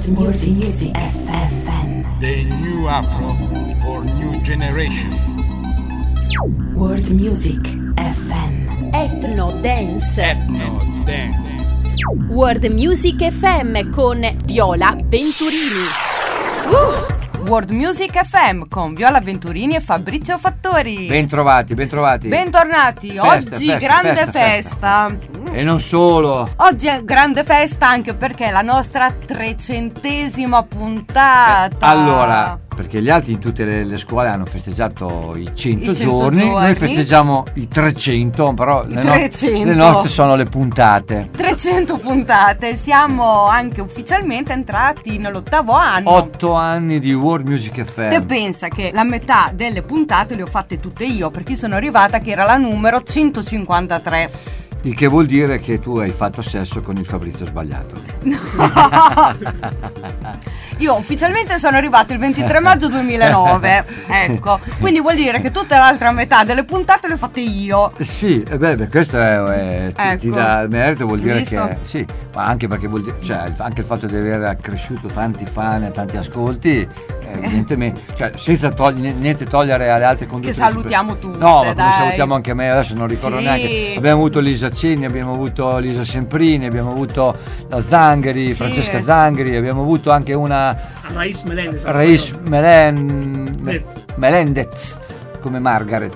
Music FM. The new Afro for new generation. World Music FM. Ethno Dance. Ethno Dance. World Music FM con Viola Venturini. World Music FM con Viola Venturini e Fabrizio Fattori. Bentrovati. Bentornati. Oggi grande festa. E non solo. Oggi è grande festa anche perché è la nostra 300ª puntata. Allora, perché gli altri in tutte le scuole hanno festeggiato i 100 giorni. Noi festeggiamo i 300, però le nostre sono le puntate. 300 puntate. Siamo anche ufficialmente entrati nell'8° anno. 8 anni di World Music FM. Te pensa che la metà delle puntate le ho fatte tutte io, perché sono arrivata che era la numero 153. Il che vuol dire che tu hai fatto sesso con il Fabrizio sbagliato. No. Io ufficialmente sono arrivato il 23 maggio 2009. Ecco, quindi vuol dire che tutta l'altra metà delle puntate le ho fatte io. Sì, questo ti dà merito, vuol dire visto? che sì, ma anche perché vuol dire, cioè anche il fatto di aver accresciuto tanti fan e tanti ascolti, evidentemente, cioè senza niente togliere alle altre conduttrici. Che salutiamo tutte. No, ma come salutiamo anche me, adesso non ricordo sì. neanche. Abbiamo avuto Lisa Cenni, abbiamo avuto Lisa Semprini, abbiamo avuto la Zangheri, sì. Francesca Zangheri, abbiamo avuto anche una Raiz Melendez come Margaret.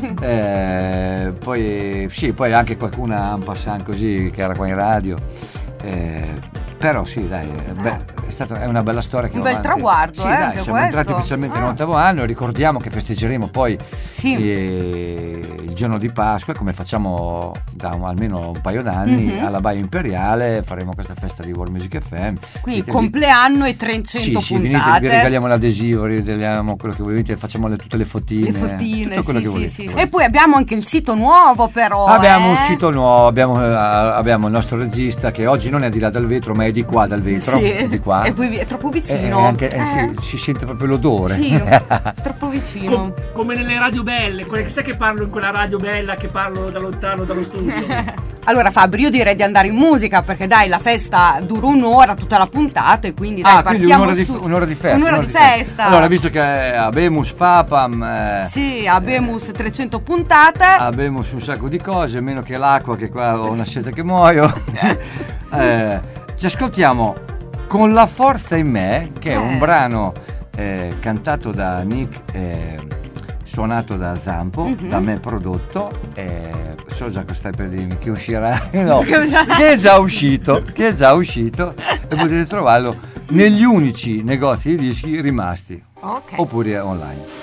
Poi anche qualcuna en passant così che era qua in radio. Però sì, dai, è una bella storia che un bel traguardo, sì, dai, anche siamo questo. entrati ufficialmente nell'8° anno. Ricordiamo che festeggeremo poi sì. Il giorno di Pasqua, come facciamo da almeno un paio d'anni, alla Baia Imperiale faremo questa festa di World Music FM. Quindi compleanno e 300 sì, puntate. Vi regaliamo l'adesivo, vi regaliamo quello che volete, facciamo tutte le fotine. Tutto quello che volete. Sì. E poi abbiamo anche il sito nuovo, però. Abbiamo un sito nuovo, abbiamo il nostro regista che oggi non è di là dal vetro, ma è di qua dal vetro. Sì. Di qua. E poi è troppo vicino. Sì, si sente proprio l'odore. Sì, troppo vicino. Come nelle radio belle, quelle che sai che parlo in quella radio bella, che parlo da lontano dallo studio. Allora Fabio, io direi di andare in musica, perché dai, la festa dura un'ora, tutta la puntata, e quindi dai, partiamo un'ora di festa. Un'ora di festa. Allora, visto che Abemus Papam sì, Abemus 300 puntate. Abemus un sacco di cose, meno che l'acqua, che qua ho una sete che muoio. Ci ascoltiamo Con la forza in me, che è un brano cantato da Nick, suonato da Zampo, da me prodotto, so già che stai per dirmi che uscirà, no, che è già uscito e potete trovarlo negli unici negozi di dischi rimasti, oppure online.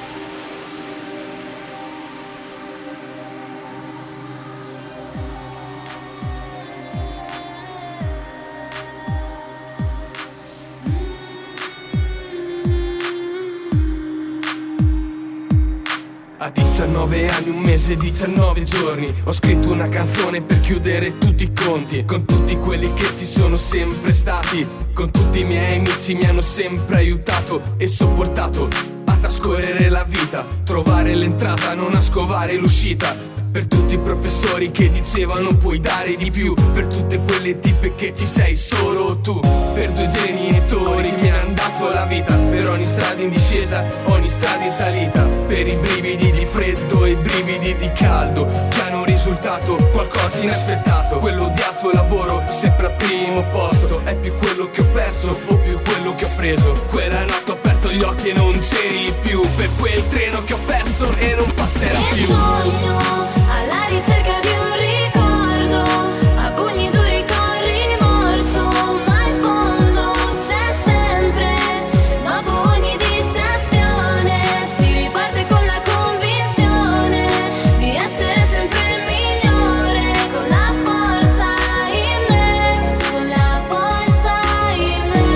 A 19 anni, 1 mese, 19 giorni ho scritto una canzone per chiudere tutti i conti con tutti quelli che ci sono sempre stati, con tutti i miei amici mi hanno sempre aiutato e sopportato a trascorrere la vita, trovare l'entrata, non a scovare l'uscita. Per tutti i professori che dicevano puoi dare di più, per tutte quelle tipe che ci sei solo tu, per 2 genitori che mi hanno dato la vita, per ogni strada in discesa, ogni strada in salita, per i brividi di freddo e i brividi di caldo che hanno risultato qualcosa inaspettato. Quello odiato lavoro sempre al primo posto, è più quello che ho perso o più quello che ho preso. Quella notte ho aperto gli occhi e non c'eri più, per quel treno che ho perso e non passerà più. Sogno alla ricerca di un ricordo, a pugni duri con rimorso, ma in fondo c'è sempre, dopo ogni distrazione, si riparte con la convinzione di essere sempre migliore, con la forza in me, con la forza in me.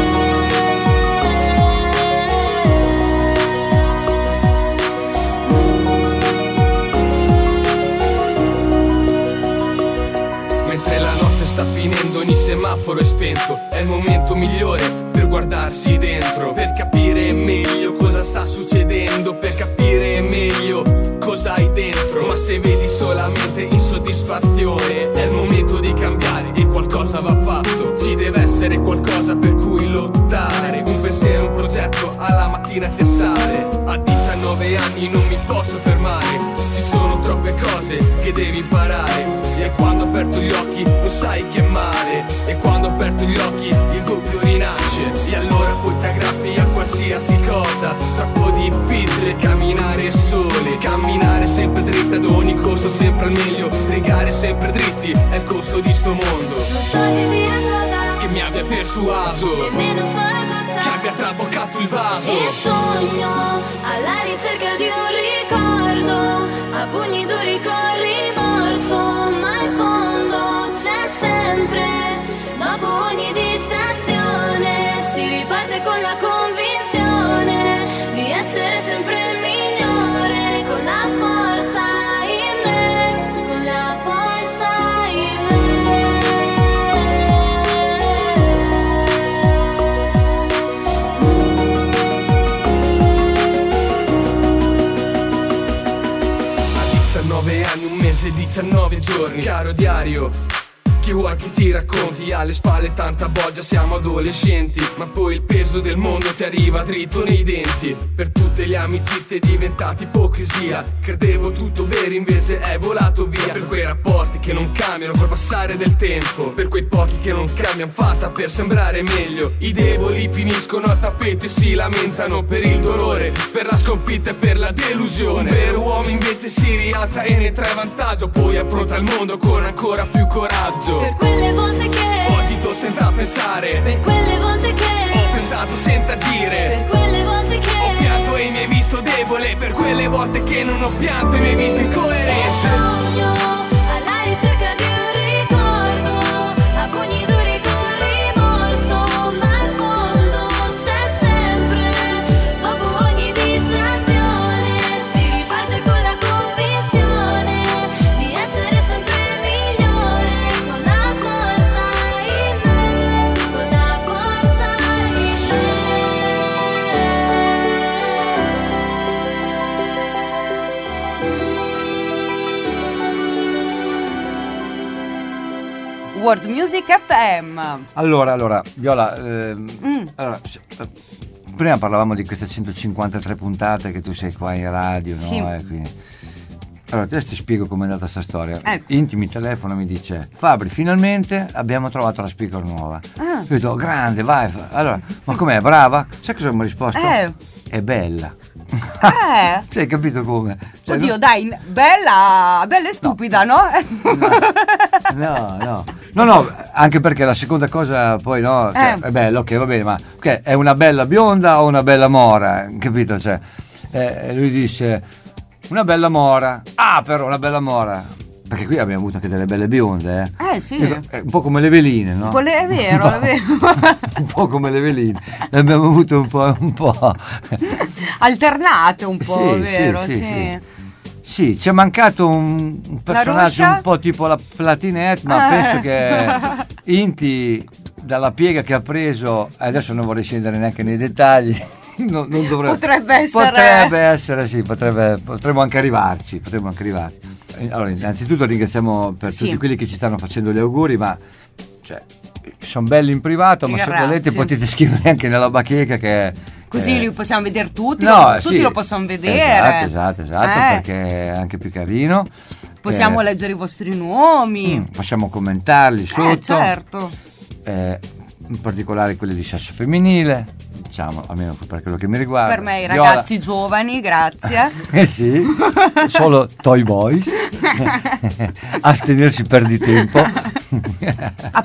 Ogni semaforo è spento, è il momento migliore per guardarsi dentro, per capire meglio cosa sta succedendo, per capire meglio cosa hai dentro. Ma se vedi solamente insoddisfazione, è il momento di cambiare e qualcosa va fatto. Ci deve essere qualcosa per cui lottare. cose che devi imparare. E quando ho aperto gli occhi lo sai che è male. E quando ho aperto gli occhi il dubbio rinasce. E allora poi ti aggrappi a qualsiasi cosa. Troppo difficile camminare sole. Camminare sempre dritta ad ogni costo, sempre al meglio. Rigare sempre dritti è il costo di sto mondo. Non so di dire cosa, Che mi abbia persuaso, nemmeno so la che cosa. abbia traboccato il vaso. E sogno alla ricerca di un ricordo, a pugni duri con rimorso, ma in fondo c'è sempre, dopo ogni distrazione, si riparte con la convinzione di essere sempre il migliore, con la forza in me, con la forza in A 19 anni, un mese e 19 giorni. Caro diario, che vuoi che ti racconti? Alle spalle tanta boggia, siamo adolescenti, ma poi il peso del mondo ti arriva dritto nei denti. Per tutte le amicizie è diventata ipocrisia. Credevo tutto vero, invece è volato via. Per quei rapporti che non cambiano col passare del tempo, per quei pochi che non cambiano faccia per sembrare meglio. I deboli finiscono a tappeto e si lamentano per il dolore, per la sconfitta e per la delusione. Un vero uomo invece si rialza e ne trae vantaggio, poi affronta il mondo con ancora più coraggio. Per quelle volte che Oggi sto senza pensare, per quelle volte che ho pensato senza agire, per quelle volte che ho pianto e mi hai visto debole, per quelle volte che non ho pianto e mi hai visto incoerente. sogno alla ricerca di un ricordo, a pugni duri con rimorso, ma in fondo c'è sempre, dopo ogni distrazione, si riparte con la convinzione di essere sempre il migliore, con la forza in me, con la forza in World Music FM. Allora, Viola, allora, prima parlavamo di queste 153 puntate che tu sei qua in radio, no? Sì. Quindi... Allora, adesso ti spiego com'è andata sta storia. Ecco. Inti mi telefono e mi dice: Fabri, finalmente abbiamo trovato la speaker nuova. Io ho detto: grande, vai. Allora, ma com'è? Brava? Sai cosa mi ha risposto? È bella. Cioè, hai capito come? Cioè, Oddio, dai, bella e stupida, no? No, anche perché la seconda cosa poi no, cioè, è bello, ok, va bene, ma okay, è una bella bionda o una bella mora, capito? Cioè, lui disse una bella mora, però una bella mora, perché qui abbiamo avuto anche delle belle bionde, Sì. Dico, è un po' come le veline, no? È vero, è vero. Un po' come le veline, ne abbiamo avuto un po'. Alternate un po', Sì, vero? sì. Sì, ci è mancato un personaggio Ruscia? un po' tipo la Platinette, ma penso che Inti, dalla piega che ha preso, adesso non vorrei scendere neanche nei dettagli, non Potrebbe essere, sì, potremmo anche arrivarci. Allora, innanzitutto ringraziamo per tutti quelli che ci stanno facendo gli auguri, ma cioè, sono belli in privato, ma se Grazie. volete potete scrivere anche nella bacheca che... Così li possiamo vedere tutti, No, tutti sì. lo possono vedere. Esatto, perché è anche più carino. Possiamo leggere i vostri nomi. Possiamo commentarli sotto. Certo. In particolare quelli di sesso femminile, diciamo, almeno per quello che mi riguarda. Per me i Viola. ragazzi giovani, grazie. Sì, solo Toy Boys. Astenersi per di tempo. A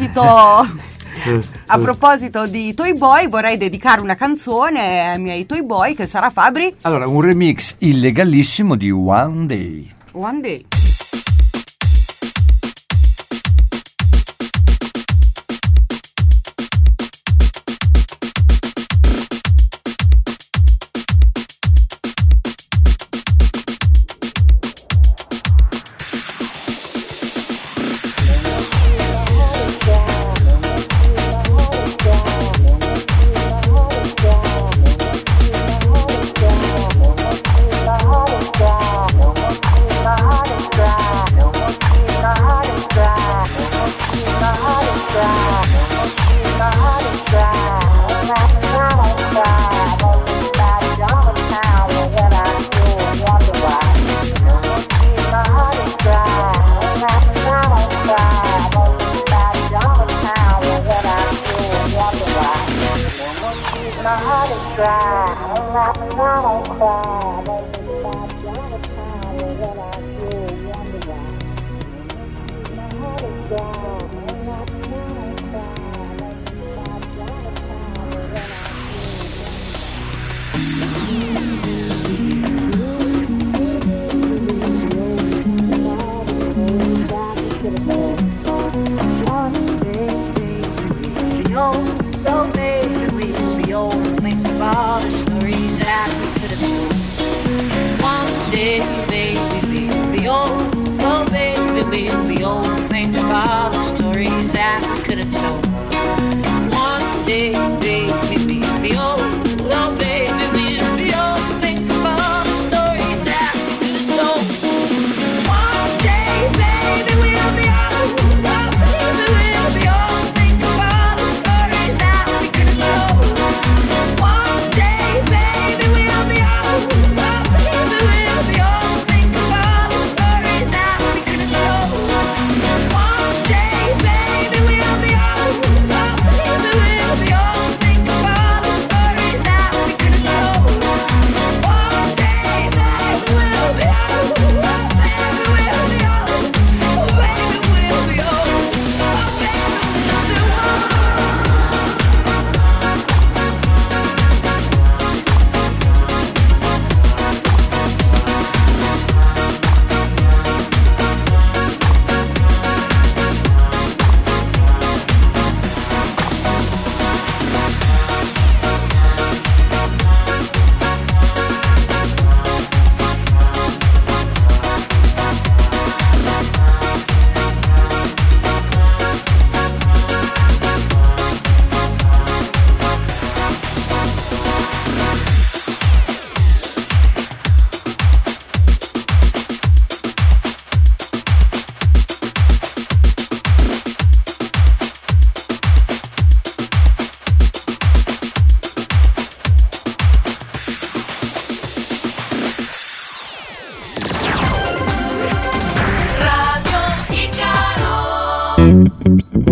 proposito di Toy Boy, vorrei dedicare una canzone ai miei Toy Boy, che sarà Fabri. Allora, un remix illegalissimo di One Day. One Day. the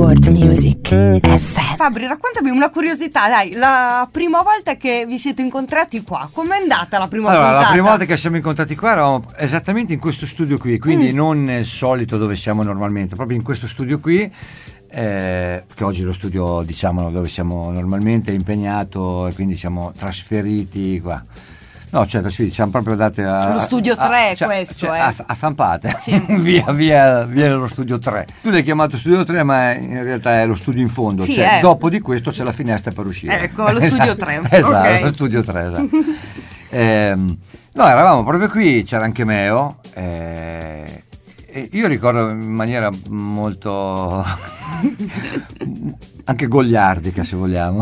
World Music FM. Fabri, raccontami una curiosità, dai, la prima volta che vi siete incontrati qua, com'è andata la prima puntata? La prima volta che siamo incontrati qua eravamo esattamente in questo studio qui, quindi non nel solito dove siamo normalmente, proprio in questo studio qui, che oggi è lo studio, diciamo, dove siamo normalmente impegnato, e quindi siamo trasferiti qua. No, cioè siamo proprio andati lo studio 3 questo a Zampate, sì. via lo studio 3. Tu l'hai chiamato studio 3, ma in realtà è lo studio in fondo, sì, cioè dopo di questo c'è la finestra per uscire. Ecco, lo studio 3. Esatto, Okay. lo studio 3, esatto. No, eravamo proprio qui, c'era anche Meo, e io ricordo in maniera molto anche goliardica, se vogliamo,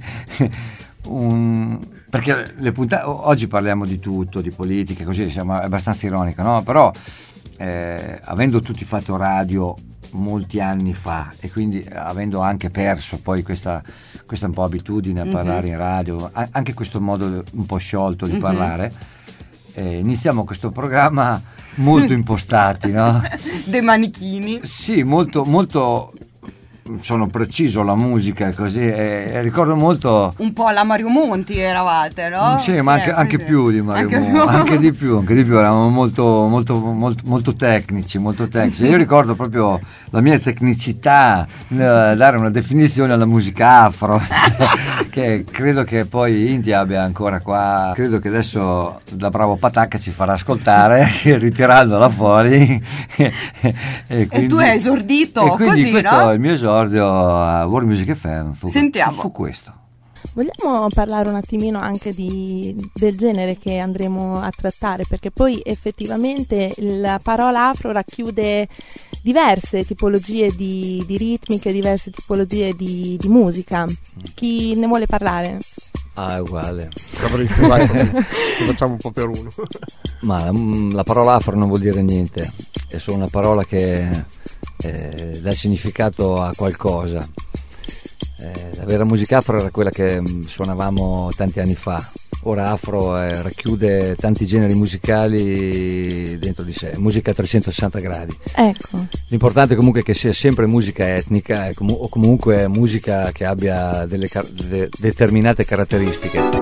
perché le puntate oggi parliamo di tutto, di politica, così siamo abbastanza ironico, no? Però avendo tutti fatto radio molti anni fa e quindi avendo anche perso poi questa un po' abitudine a parlare in radio, anche questo modo un po' sciolto di parlare, iniziamo questo programma molto impostati, no? Dei manichini. Sì, molto sono preciso la musica, così, e ricordo molto un po' alla Mario Monti eravate, no? Sì, ma anche più di Mario Monti, anche di più, eravamo molto tecnici. Io ricordo proprio la mia tecnicità nel dare una definizione alla musica afro, che credo che poi India abbia ancora qua, credo che adesso da bravo Patacca ci farà ascoltare ritirandola fuori e tu hai esordito e quindi così, questo no? è il mio esordio a World Music FM. Sentiamo. Fu questo. Vogliamo parlare un attimino anche del genere che andremo a trattare, perché poi effettivamente la parola afro racchiude diverse tipologie di ritmiche, diverse tipologie di musica. Chi ne vuole parlare? È uguale. Facciamo un po' per uno. Ma la parola afro non vuol dire niente, è solo una parola che dà significato a qualcosa. La vera musica afro era quella che suonavamo tanti anni fa. Ora afro racchiude tanti generi musicali dentro di sé, musica a 360 gradi. Ecco. L'importante comunque è che sia sempre musica etnica o comunque musica che abbia delle determinate caratteristiche.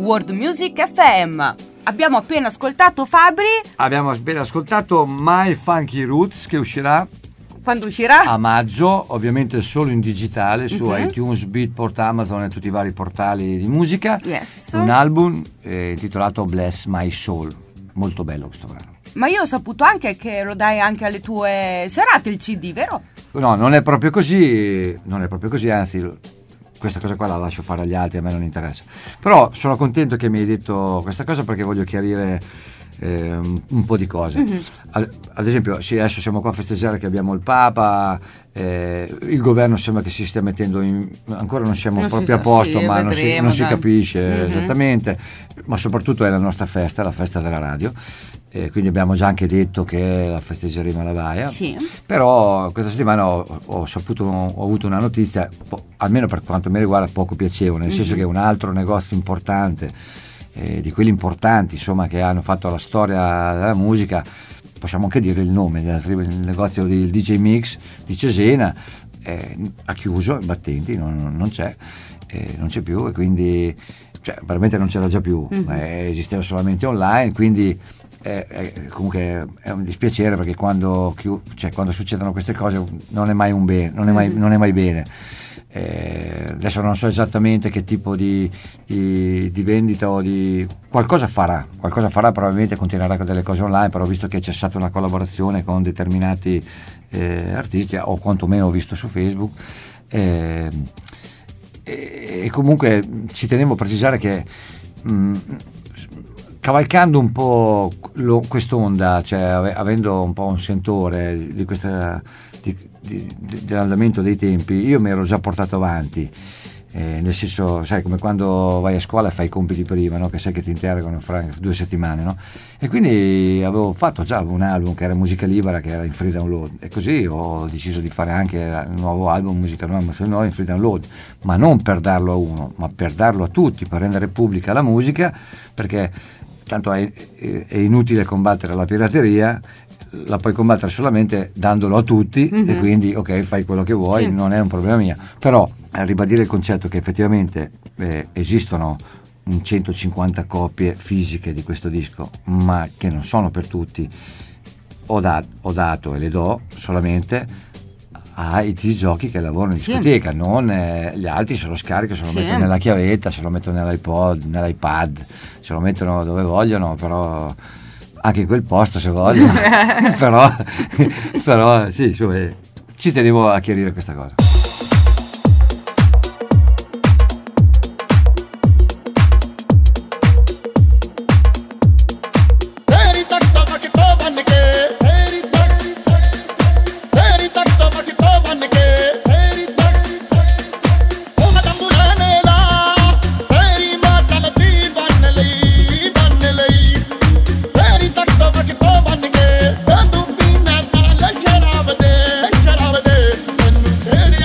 World Music FM. Abbiamo appena ascoltato Fabri. Abbiamo appena ascoltato My Funky Roots, che uscirà quando uscirà? A maggio, ovviamente solo in digitale su iTunes, Beatport, Amazon e tutti i vari portali di musica. Yes. Un album intitolato Bless My Soul. Molto bello questo brano. Ma io ho saputo anche che lo dai anche alle tue serate il CD, vero? No, non è proprio così, anzi questa cosa qua la lascio fare agli altri, a me non interessa. Però sono contento che mi hai detto questa cosa, perché voglio chiarire un po' di cose. Ad esempio, sì, adesso siamo qua a festeggiare che abbiamo il Papa, il governo sembra che si stia mettendo ancora non siamo proprio a posto, ma non si capisce esattamente, ma soprattutto è la nostra festa, la festa della radio. Quindi abbiamo già anche detto che la festeggeremo alla Baia. Sì. Però questa settimana ho avuto una notizia, almeno per quanto mi riguarda, poco piacevole, nel senso che un altro negozio importante, di quelli importanti insomma che hanno fatto la storia della musica, possiamo anche dire il nome, il negozio del DJ Mix di Cesena, ha chiuso i battenti, non c'è più, e quindi veramente non c'era già più, esisteva solamente online, quindi comunque è un dispiacere, perché quando succedono queste cose non è mai un bene, non è mai bene. Adesso non so esattamente che tipo di vendita o di qualcosa farà, probabilmente continuerà con delle cose online, però ho visto che c'è stata una collaborazione con determinati artisti, o quantomeno ho visto su Facebook, e comunque ci tenevo a precisare che cavalcando un po' quest'onda, cioè avendo un po' un sentore di questa dell'andamento dei tempi, io mi ero già portato avanti, nel senso, sai, come quando vai a scuola e fai i compiti prima, no? Che sai che ti interrogano fra 2 settimane, no? E quindi avevo fatto già un album che era musica libera, che era in free download, e così ho deciso di fare anche il nuovo album musica nuova in free download, ma non per darlo a uno, ma per darlo a tutti, per rendere pubblica la musica, perché tanto è inutile combattere la pirateria, la puoi combattere solamente dandolo a tutti, e quindi ok, fai quello che vuoi, non è un problema mio. Però a ribadire il concetto che effettivamente esistono 150 copie fisiche di questo disco, ma che non sono per tutti, ho dato e le do solamente ai giochi che lavorano in discoteca, non gli altri se lo scaricano, se lo mettono nella chiavetta, se lo mettono nell'iPod, nell'iPad, se lo mettono dove vogliono, però anche in quel posto se vogliono. però sì, insomma, ci tenevo a chiarire questa cosa. Hey!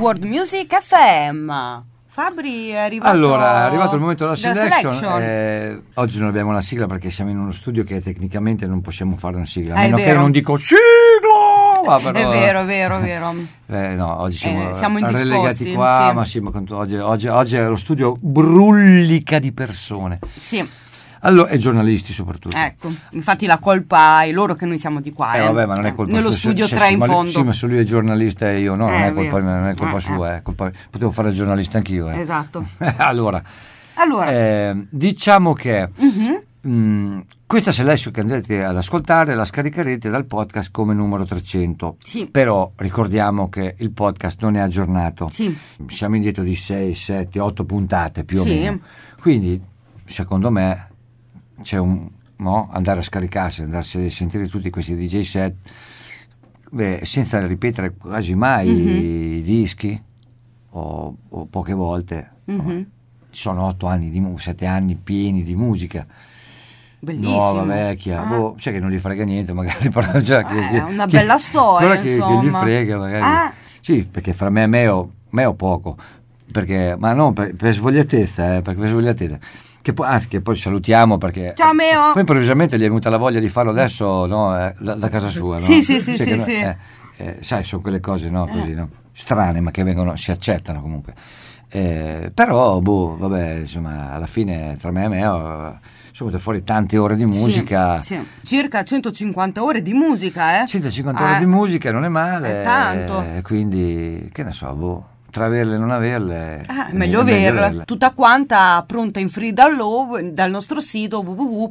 World Music FM. Fabri è arrivato. Allora, è arrivato il momento della selection. selection. Oggi non abbiamo la sigla perché siamo in uno studio che tecnicamente non possiamo fare una sigla. A È meno che vero. non dico sigla! Però, È vero. no, oggi siamo indisposti, relegati qua, sì. ma sì, ma oggi è lo studio brullica di persone. Sì, Allora, e giornalisti soprattutto. ecco. Infatti la colpa è loro che noi siamo di qua. Vabbè, ma non è colpa Nello sua. studio Sì, 3 sì, in ma fondo. sì, ma se lui è giornalista e io no, non è colpa vero. mia, non è colpa sua, è colpa. Potevo fare il giornalista anch'io. Esatto. Allora, diciamo che questa selection che andrete ad ascoltare la scaricherete dal podcast come numero 300. Sì. Però ricordiamo che il podcast non è aggiornato. Sì. Siamo indietro di 6, 7, 8 puntate più o Sì. meno. Quindi, secondo me, c'è andare a scaricarsi, andarsi a sentire tutti questi DJ set, senza ripetere quasi mai i dischi o poche volte. Sono 8 anni 7 anni pieni di musica. Bellissimo. Nuova, vecchia, sai che non gli frega niente, magari però già È una bella storia, che gli insomma. frega magari. Sì, perché fra me e Meo poco, perché, ma non per svogliatezza, perché per svogliatezza. Che poi salutiamo perché Ciao Meo. poi improvvisamente gli è venuta la voglia di farlo adesso, no? Da casa sua, no? Sì. Sai, sono quelle cose, no? Così, no? Strane, ma che si accettano comunque. Però, vabbè, insomma, alla fine tra me e Meo sono venute fuori tante ore di musica. Sì. Circa 150 ore di musica, 150 ore di musica non è male. È tanto. Quindi, che ne so, tra averle e non averle. È meglio averla. Tutta quanta pronta in free download dal nostro sito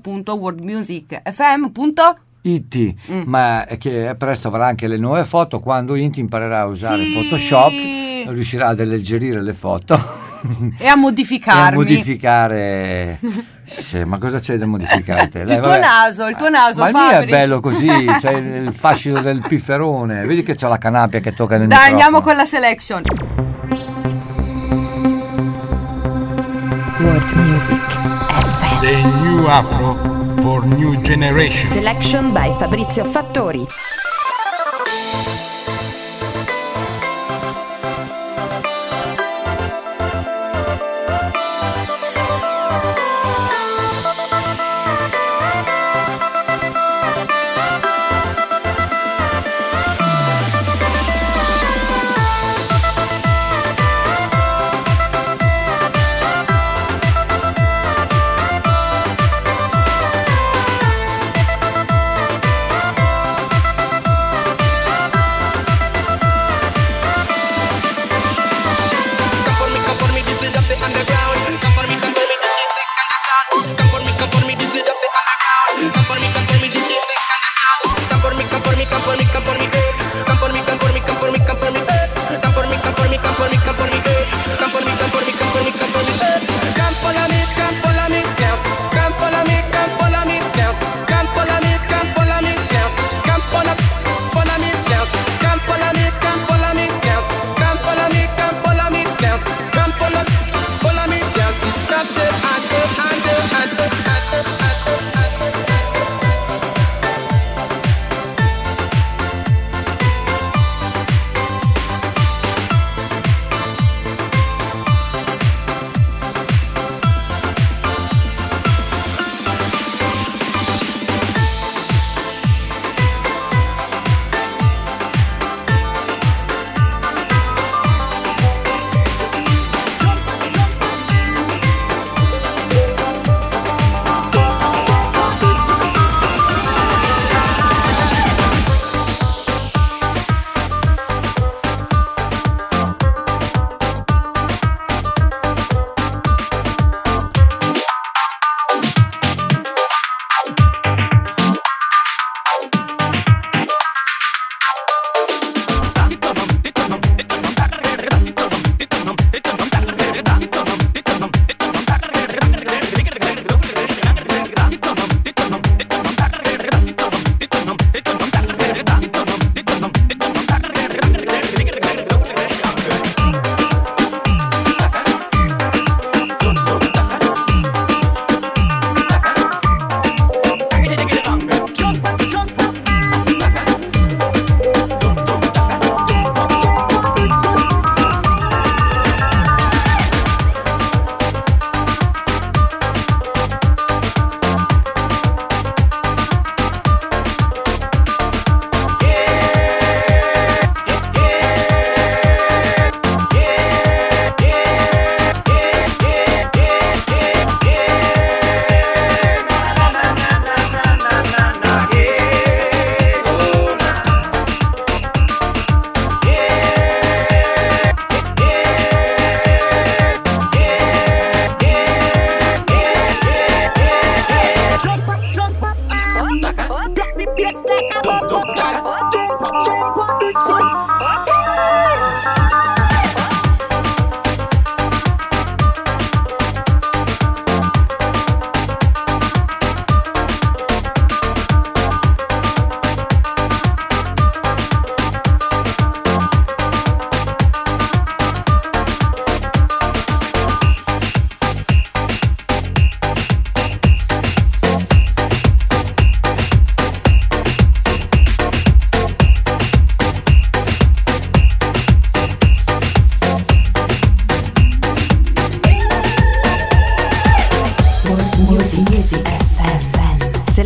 www.worldmusicfm.it. Ma che presto avrà anche le nuove foto quando Inti imparerà a usare Photoshop, riuscirà ad alleggerire le foto e a modificarmi. E a modificare. Sì, ma cosa c'è da modificare? Il tuo naso, ma il mio Fabri. è bello così, c'è il fascino del pifferone, vedi che c'ha la canapia che tocca nel Dai, microfono. andiamo con la selection. World Music FM. The new Afro for new generation. Selection by Fabrizio Fattori.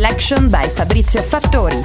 Selection by Fabrizio Fattori.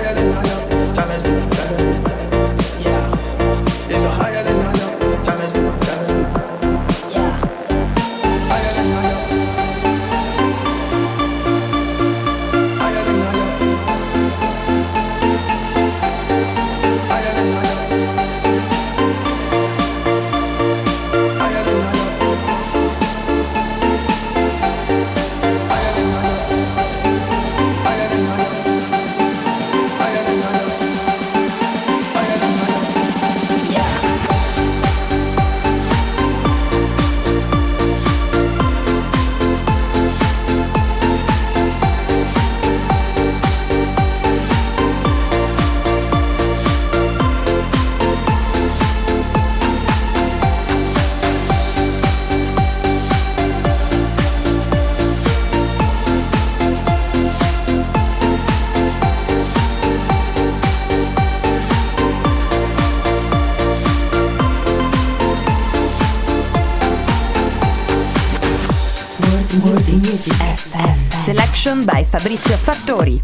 higher than higher, challenge me, challenge me. Yeah. There's a higher than higher, challenge me, challenge me. Yeah. Higher than higher. Higher than higher. Higher than higher. Higher than higher. Music FM. Selection by Fabrizio Fattori.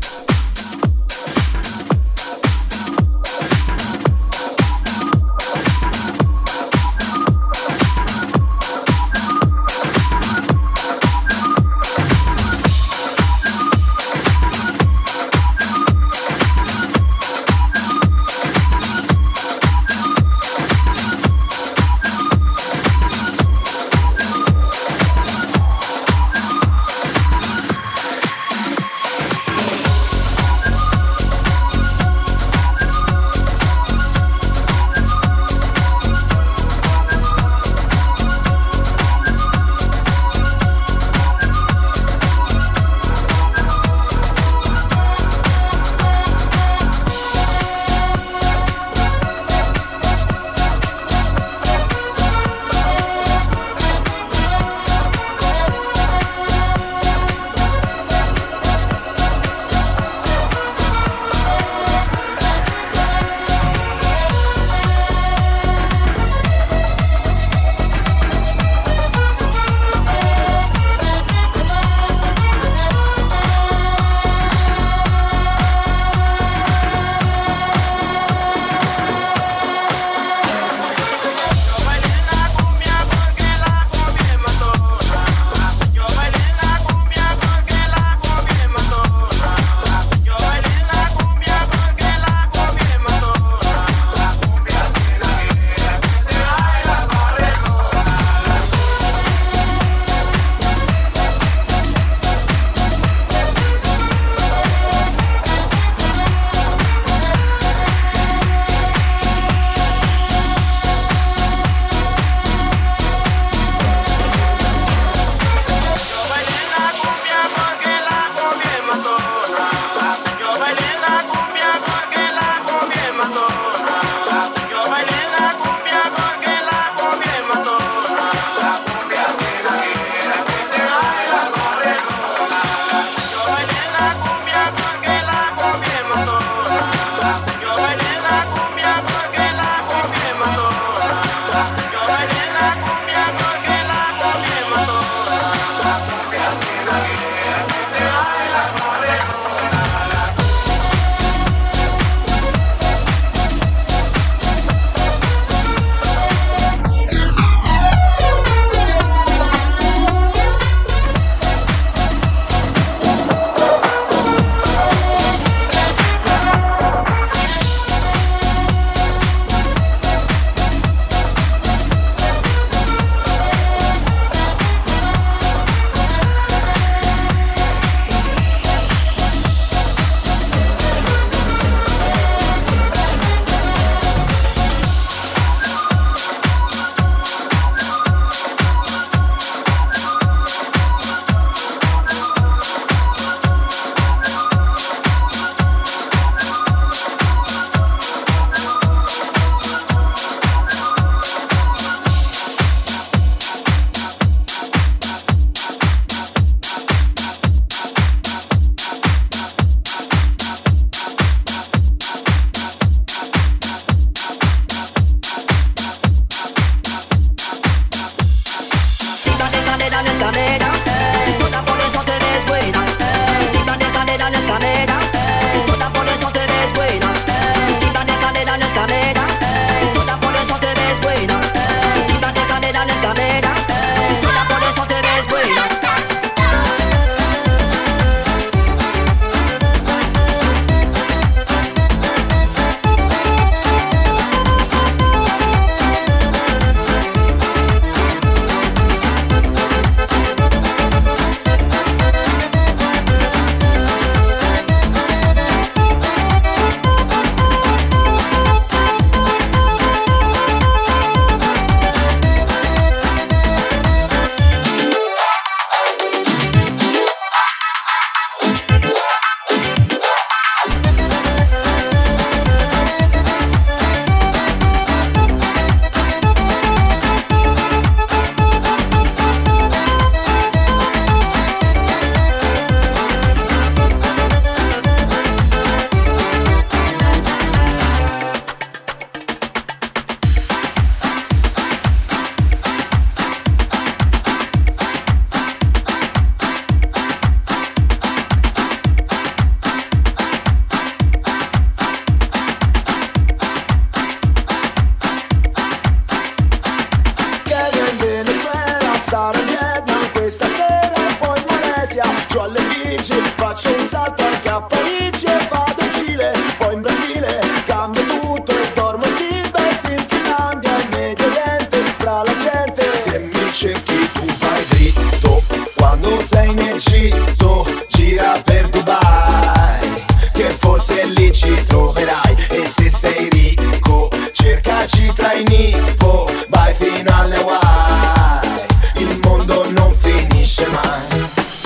Nippo, vai fino alle Hawaii, il mondo non finisce mai.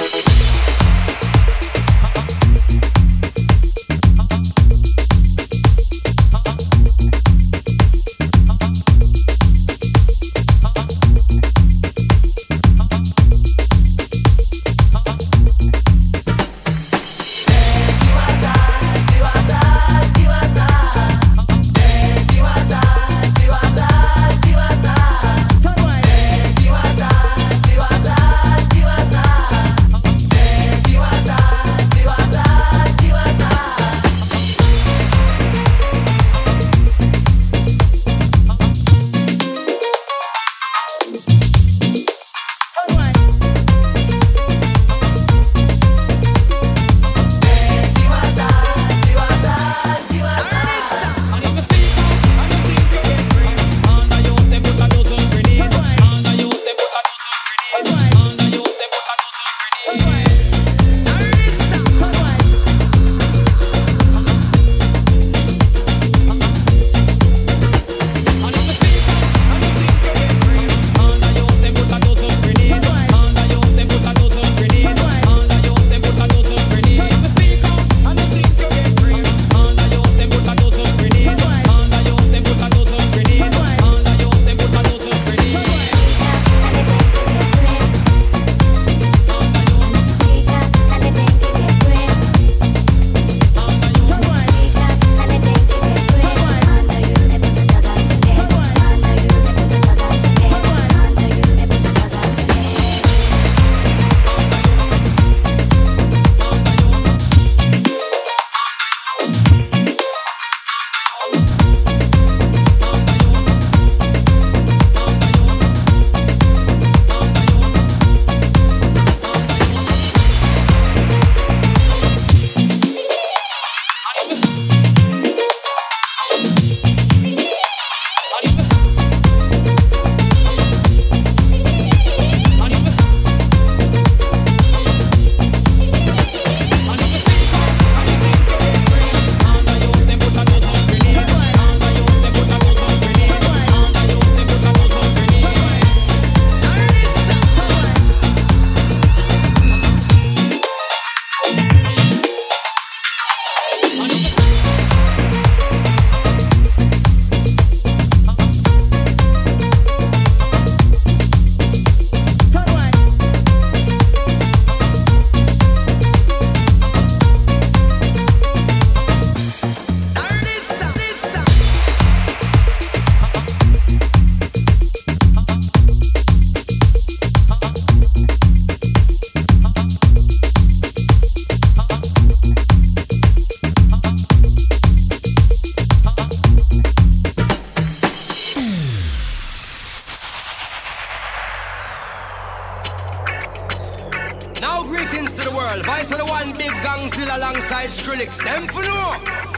Now greetings to the world. Vice of the one big gang still alongside Skrillex. Them for no.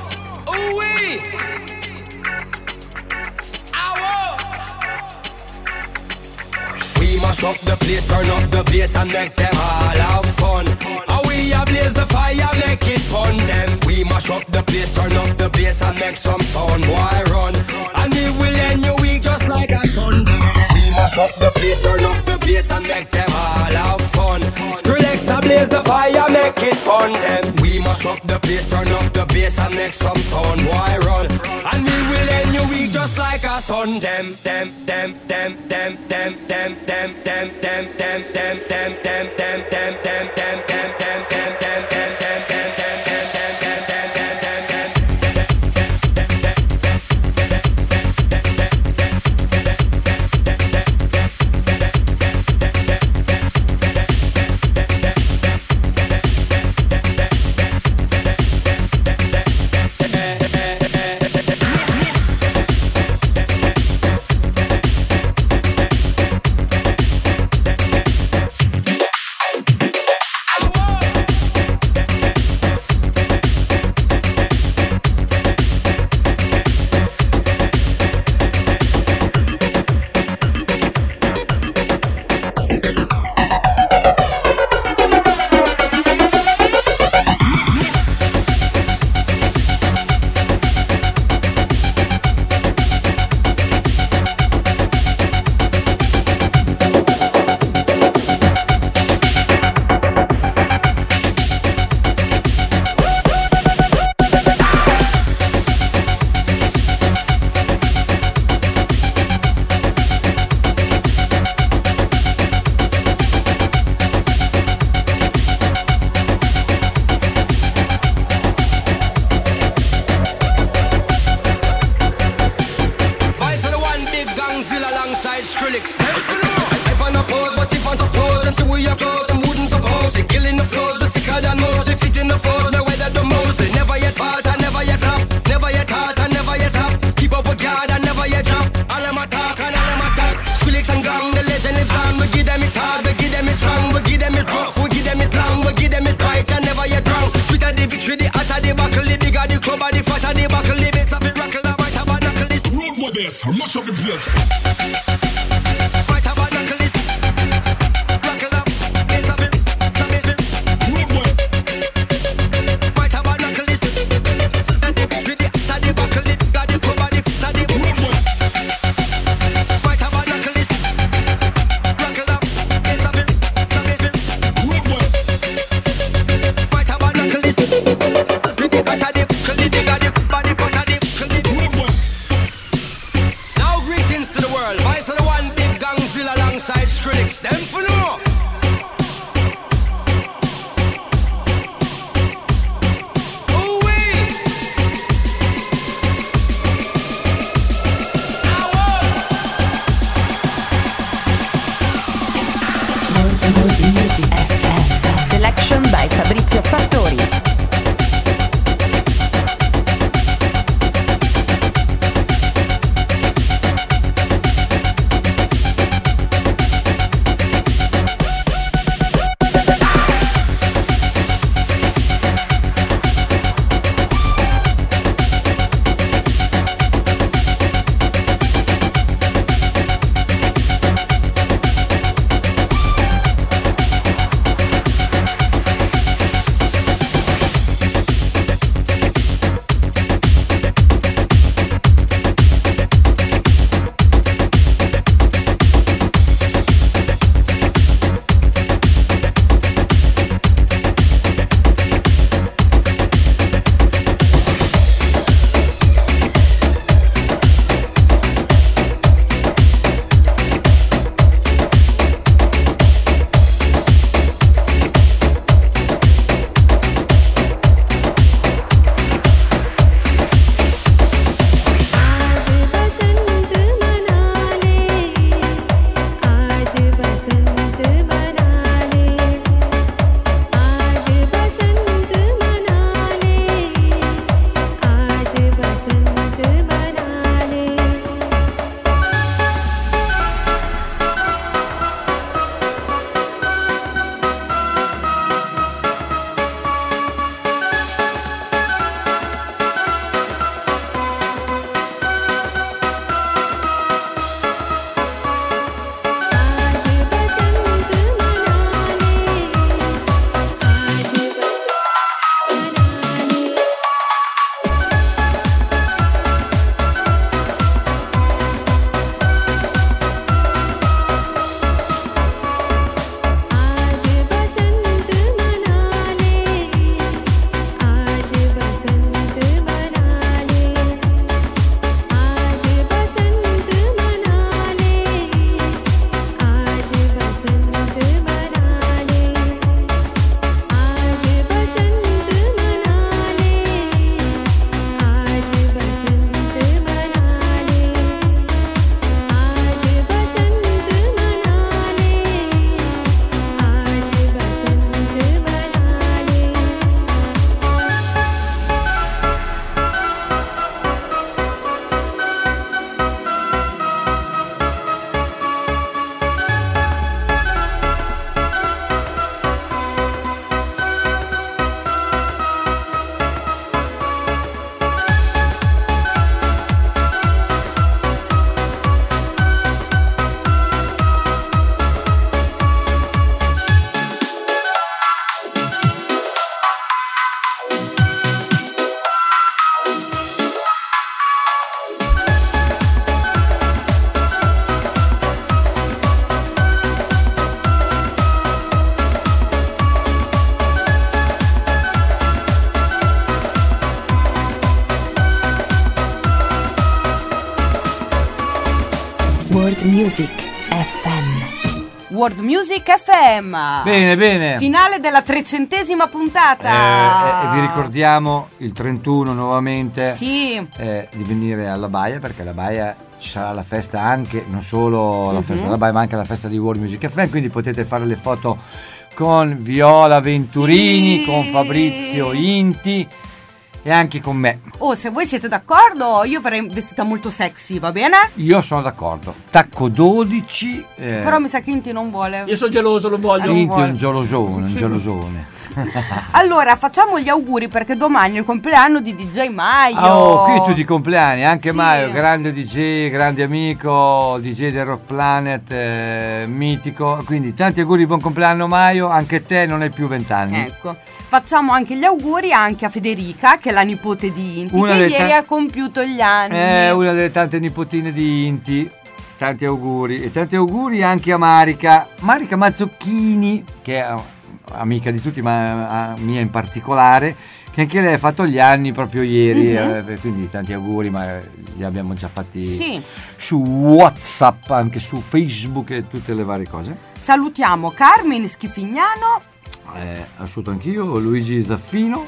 Ooh wee. We mash up the place, turn up the bass and make them all have fun. And we ablaze the fire, make it fun them. We mash up the place, turn up the bass and make some sound, boy run. And it will end your week just like a sun. We mash up the place, turn up the bass and make them all have fun. Skrillex ablaze the fire, make it fun them. We mash up the place, turn up the bass and make some sound, boy run. And we will end your week just like a sun. Them. the club and the fat and the buckle, the bits of it rockle, I might have a knuckle this. Road with this, mash up the place. Might have a knuckle this. Rockle up, bits of it, some bits of it. Road with. Might have a knuckle this. And the with the fat and the buckle, the got the club and the fat and the Road with. might have a knuckle this. Rockle up, bits of it, some bits of it. Road with. Might have a knuckle this. With the fat and the buckle, the got the club and the fat and the buckle, the Road with. Now greetings to the world. Vice of the one big gangzilla alongside Skrillex. Them for no. Ooh-wee. Music FM. Selection by Fabrizio Fattori. World Music FM. World Music FM. Bene, bene. Finale della 300ª puntata. E vi ricordiamo il 31 nuovamente Sì. Di venire alla Baia, perché alla Baia ci sarà la festa anche, non solo la festa della Baia, ma anche la festa di World Music FM, quindi potete fare le foto con Viola Venturini, con Fabrizio Inti e anche con me. Oh, se voi siete d'accordo, io verrei vestita molto sexy, va bene? Io sono d'accordo. Tacco 12. Però mi sa che Inti non vuole. Io sono geloso, lo voglio. Inti è un gelosone, un gelosone. Allora, facciamo gli auguri perché domani è il compleanno di DJ Maio. Oh, qui tutti i compleanni, anche Sì. Maio, grande DJ, grande amico, DJ del Rock Planet, mitico. Quindi tanti auguri di buon compleanno Maio, anche te non hai più 20 anni. Ecco, facciamo anche gli auguri anche a Federica, che è la nipote di Inti, Una che delle ieri ha compiuto gli anni. Una delle tante nipotine di Inti. Tanti auguri. E tanti auguri anche a Marica Mazzocchini, che è amica di tutti, ma mia in particolare, che anche lei ha fatto gli anni proprio ieri. Quindi tanti auguri, ma li abbiamo già fatti su WhatsApp, anche su Facebook e tutte le varie cose. Salutiamo Carmen Schifignano. Assolutamente anch'io, Luigi Zaffino,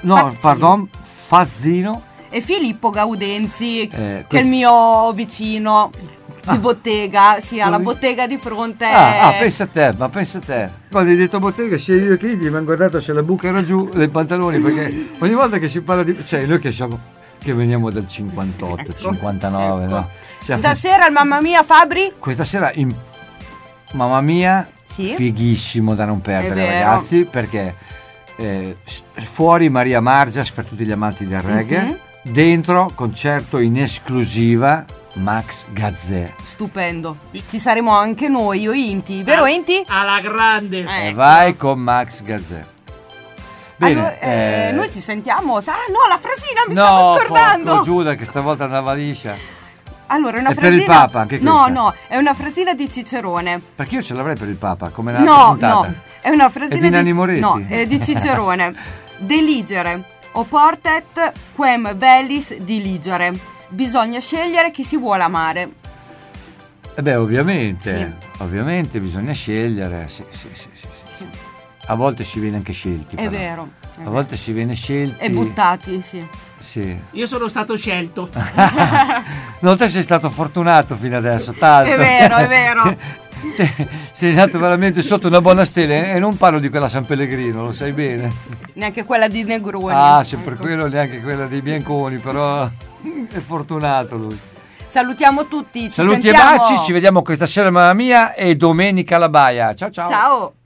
Fazzino E Filippo Gaudenzi, che è questo- il mio vicino di bottega, sì, alla bottega di fronte. pensa a te. Quando hai detto bottega, sia io che Iggy mi hanno guardato se la buca era giù dei pantaloni, perché ogni volta che si parla di... Cioè, noi che veniamo dal 58, 59, no? Stasera il Mamma Mia, Fabri? Questa sera in Mamma Mia, Sì. fighissimo da non perdere, È vero. ragazzi, perché fuori Maria Margias per tutti gli amanti del reggae, dentro concerto in esclusiva Max Gazzè. Stupendo. Ci saremo anche noi, io Inti, vero Inti? Alla grande. E vai con Max Gazzè. Bene, Allora, noi ci sentiamo. Ah no, la frasina mi stavo scordando. porco Giuda che stavolta andava liscia. Allora, è una È per frasina. il Papa, anche No, questa. no, è una frasina di Cicerone. Perché io ce l'avrei per il Papa, come la No, puntata. no, è una frasina È di Nanni Moretti. No, è di Cicerone. Deligere o portet quem velis diligere. Bisogna scegliere chi si vuole amare. Ovviamente bisogna scegliere. Sì. A volte si viene anche scelti. È però. vero. A volte si viene scelti. E buttati, sì. Sì. Io sono stato scelto. No, te sei stato fortunato fino adesso, tanto. È vero. Sei nato veramente sotto una buona stella e non parlo di quella San Pellegrino, lo sai bene. Neanche quella di Negroni. Ah, sì, per quello neanche quella dei Bianconi, però è fortunato lui. Salutiamo tutti. Ci Saluti sentiamo. e baci, ci vediamo questa sera Mamma Mia e domenica alla Baia. Ciao ciao. Ciao.